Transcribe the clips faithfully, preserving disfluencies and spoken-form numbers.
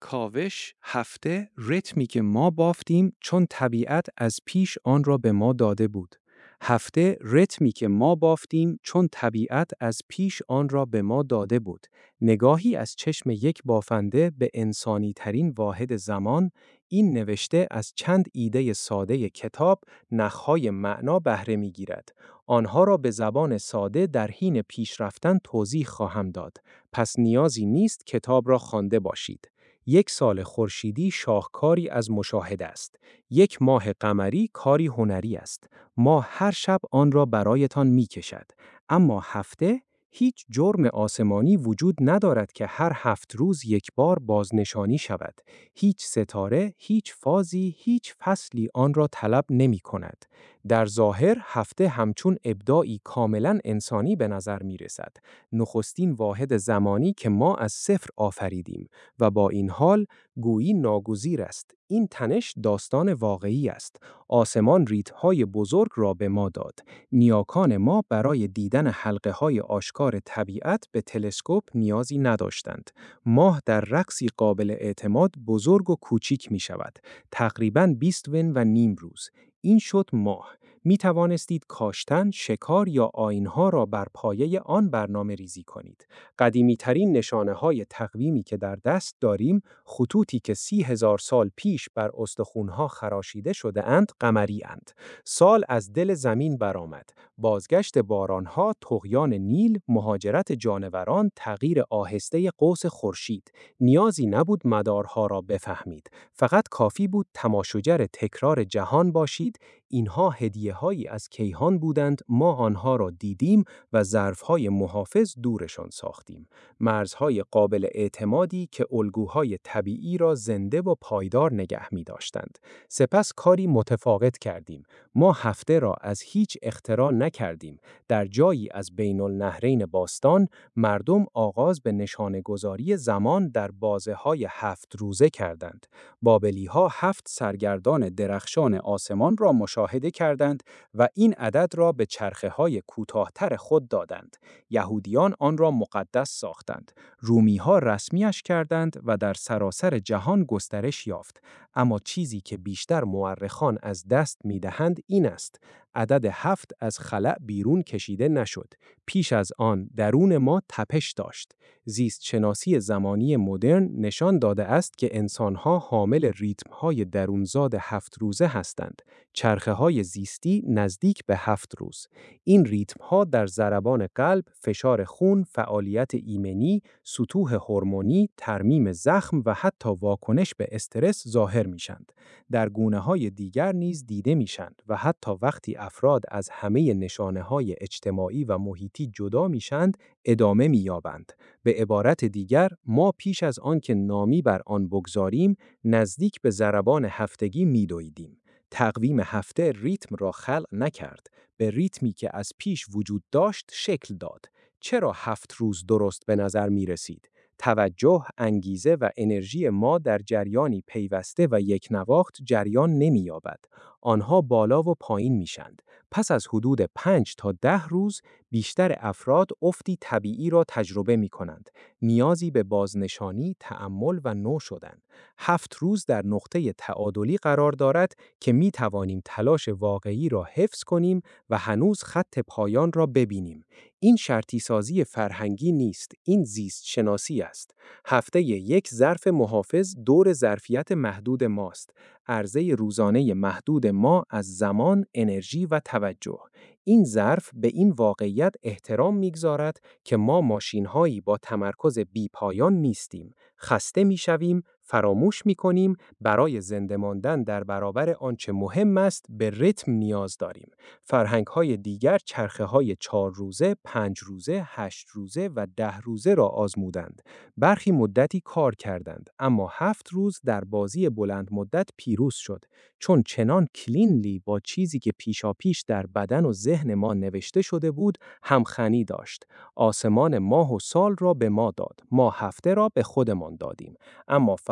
کاوش، هفته، ریتمی که ما بافتیم چون طبیعت از پیش آن را به ما داده بود. هفته، ریتمی که ما بافتیم چون طبیعت از پیش آن را به ما داده بود. نگاهی از چشم یک بافنده به انسانی ترین واحد زمان، این نوشته از چند ایده ساده کتاب، نخهای معنا بهره می‌گیرد. آنها را به زبان ساده در حین پیش رفتن توضیح خواهم داد. پس نیازی نیست کتاب را خوانده باشید. یک سال خورشیدی شاهکاری از مشاهده است. یک ماه قمری کاری هنری است. ماه هر شب آن را برایتان می کشد. اما هفته هیچ جرم آسمانی وجود ندارد که هر هفت روز یک بار بازنشانی شود. هیچ ستاره، هیچ فازی، هیچ فصلی آن را طلب نمی کند. در ظاهر هفته همچون ابداعی کاملا انسانی به نظر می رسد. نخستین واحد زمانی که ما از صفر آفریدیم و با این حال گویی ناگزیر است. این تنش داستان واقعی است. آسمان ریتم‌های بزرگ را به ما داد. نیاکان ما برای دیدن حلقه‌های آشکار طبیعت به تلسکوپ نیازی نداشتند. ماه در رقصی قابل اعتماد بزرگ و کوچیک می شود. تقریباً بیست ون و نیم روز. این شد ماه. می توانستید کاشتن، شکار یا آیین‌ها را بر پایه آن برنامه ریزی کنید. قدیمی ترین نشانه های تقویمی که در دست داریم، خطوطی که سی هزار سال پیش بر استخوان‌ها خراشیده شده اند، قمری اند. سال از دل زمین برآمد. بازگشت باران‌ها، طغیان نیل، مهاجرت جانوران، تغییر آهسته قوس خورشید. نیازی نبود مدارها را بفهمید. فقط کافی بود تماشاگر تکرار جهان باشید. اینها هدیه‌هایی از کیهان بودند، ما آنها را دیدیم و ظرف‌های محافظ دورشان ساختیم. مرزهای قابل اعتمادی که الگوهای طبیعی را زنده و پایدار نگه می‌داشتند. سپس کاری متفاوت کردیم. ما هفته را از هیچ اختراع نکردیم. در جایی از بین النهرین باستان، مردم آغاز به نشانه‌گذاری زمان در بازه‌های هفت روزه کردند. بابلی‌ها هفت سرگردان درخشان آسمان را مشاهده کردند و این عدد را به چرخه‌های کوتاه‌تر خود دادند. یهودیان آن را مقدس ساختند. رومی‌ها رسمیش کردند و در سراسر جهان گسترش یافت. اما چیزی که بیشتر مورخان از دست می‌دهند این است: عدد هفت از خلأ بیرون کشیده نشد. پیش از آن درون ما تپش داشت. زیست شناسی زمانی مدرن نشان داده است که انسان‌ها حامل ریتم‌های درونزاد هفت روزه هستند. چرخه‌های زیستی نزدیک به هفت روز. این ریتم‌ها در ضربان قلب، فشار خون، فعالیت ایمنی، سطوح هورمونی، ترمیم زخم و حتی واکنش به استرس ظاهر میشند. در گونه‌های دیگر نیز دیده میشند و حتی وقتی افراد از همه نشانه‌های اجتماعی و محیطی جدا میشند، ادامه می‌یابند. به عبارت دیگر، ما پیش از آن که نامی بر آن بگذاریم، نزدیک به ضربان هفتگی می‌دویدیم. تقویم هفته ریتم را خلق نکرد، به ریتمی که از پیش وجود داشت شکل داد. چرا هفت روز درست به نظر می رسید؟ توجه، انگیزه و انرژی ما در جریانی پیوسته و یک نواخت جریان نمی یابد. آنها بالا و پایین میشند. پس از حدود پنج تا ده روز بیشتر افراد افتی طبیعی را تجربه می کنند. نیازی به بازنشانی، تأمل و نو شدن. هفت روز در نقطه تعادلی قرار دارد که می توانیم تلاش واقعی را حفظ کنیم و هنوز خط پایان را ببینیم. این شرطی سازی فرهنگی نیست، این زیست شناسی است. هفته یک ظرف محافظ دور ظرفیت محدود ماست. عرضه روزانه محدود ما از زمان، انرژی و توجه. این ظرف به این واقعیت احترام می‌گذارد که ما ماشین‌هایی با تمرکز بی‌پایان نیستیم. خسته می‌شویم، فراموش می‌کنیم، برای زنده ماندن در برابر آنچه مهم است به ریتم نیاز داریم. فرهنگ‌های دیگر چرخه‌های چهار روزه، پنج روزه، هشت روزه و ده روزه را آزمودند. برخی مدتی کار کردند، اما هفت روز در بازی بلند مدت پیروز شد، چون چنان کلینلی با چیزی که پیشاپیش در بدن و ذهن ما نوشته شده بود، همخوانی داشت. آسمان ماه و سال را به ما داد، ما هفته را به خودمان دادیم. اما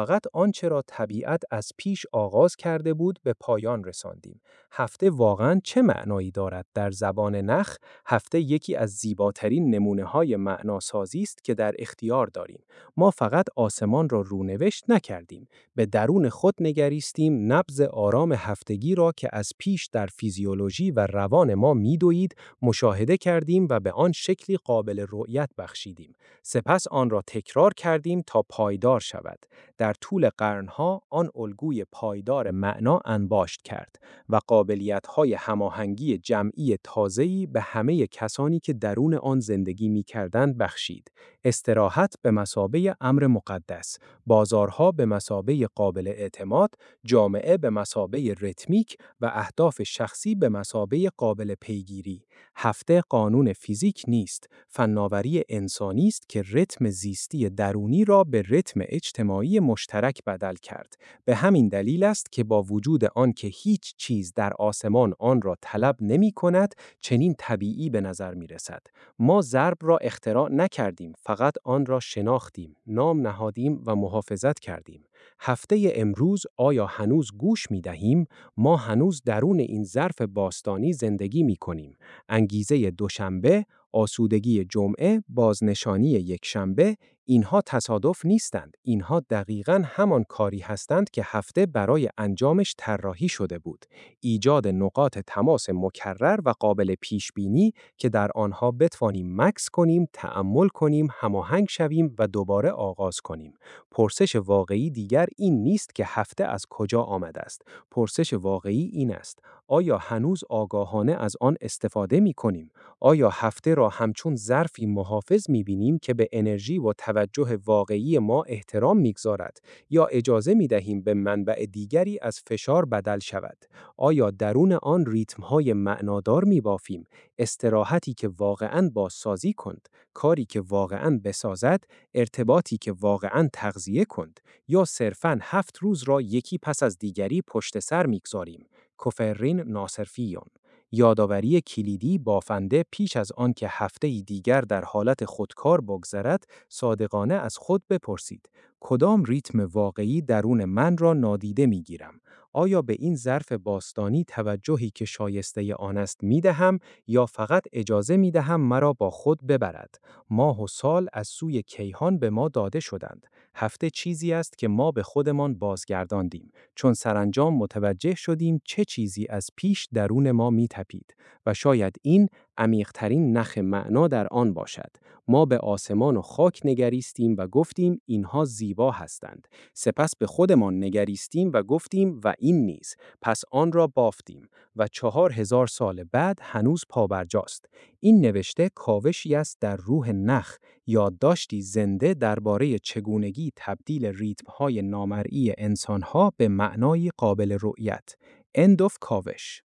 فقط آنچه را طبیعت از پیش آغاز کرده بود به پایان رساندیم. هفته واقعاً چه معنایی دارد در زبان نخ؟ هفته یکی از زیباترین نمونه‌های معناسازی است که در اختیار داریم. ما فقط آسمان را رونوشت نکردیم. به درون خود نگریستیم، نبض آرام هفتگی را که از پیش در فیزیولوژی و روان ما می‌دوید، مشاهده کردیم و به آن شکلی قابل رؤیت بخشیدیم. سپس آن را تکرار کردیم تا پایدار شود. در طول قرنها آن الگوی پایدار معنا انباشت کرد و قابلیت‌های هماهنگی جمعی تازه‌ای به همه کسانی که درون آن زندگی می‌کردند بخشید. استراحت به مثابه امر مقدس، بازارها به مثابه قابل اعتماد، جامعه به مثابه ریتمیک و اهداف شخصی به مثابه قابل پیگیری. هفته قانون فیزیک نیست، فناوری انسانی است که ریتم زیستی درونی را به ریتم اجتماعی مشترک بدل کرد. به همین دلیل است که با وجود آن که هیچ چیز در آسمان آن را طلب نمی کند، چنین طبیعی به نظر می رسد. ما ضرب را اختراع نکردیم، فقط آن را شناختیم، نام نهادیم و محافظت کردیم. هفته امروز آیا هنوز گوش می دهیم؟ ما هنوز درون این ظرف باستانی زندگی می کنیم. انگیزه دوشنبه، آسودگی جمعه، بازنشانی یک شنبه، اینها تصادف نیستند. اینها دقیقاً همان کاری هستند که هفته برای انجامش طراحی شده بود. ایجاد نقاط تماس مکرر و قابل پیش بینی که در آنها بتوانیم مکث کنیم، تأمل کنیم، هماهنگ شویم و دوباره آغاز کنیم. پرسش واقعی دیگر این نیست که هفته از کجا آمده است. پرسش واقعی این است: آیا هنوز آگاهانه از آن استفاده می کنیم؟ آیا هفته را همچون ظرفی محافظ می بینیم که به انرژی و توجه واقعی ما احترام می گذارد، یا اجازه می دهیم به منبع دیگری از فشار بدل شود؟ آیا درون آن ریتم‌های معنادار می بافیم؟ استراحتی که واقعاً بازسازی کند، کاری که واقعاً بسازد، ارتباطی که واقعاً تغذیه کند، یا صرفاً هفت روز را یکی پس از دیگری پشت سر می گذاریم؟ کوفرین ناصرفیون. یادآوری کلیدی بافنده پیش از آن که هفته‌ای دیگر در حالت خودکار بگذرد، صادقانه از خود بپرسید: کدام ریتم واقعی درون من را نادیده می‌گیرم؟ آیا به این ظرف باستانی توجهی که شایسته آن است می‌دهم، یا فقط اجازه می‌دهم مرا با خود ببرد؟ ماه و سال از سوی کیهان به ما داده شدند. هفته چیزی است که ما به خودمان بازگرداندیم، چون سرانجام متوجه شدیم چه چیزی از پیش درون ما می‌تپید و شاید این عمیق‌ترین نخ معنا در آن باشد. ما به آسمان و خاک نگریستیم و گفتیم اینها زیبا هستند. سپس به خودمان نگریستیم و گفتیم و این نیز. پس آن را بافتیم و چهار هزار سال بعد هنوز پابرجاست. این نوشته کاوشی است در روح نخ، یادداشتی زنده درباره چگونگی تبدیل ریتم‌های نامرئی انسان‌ها به معنای قابل رؤیت. End of کاوش.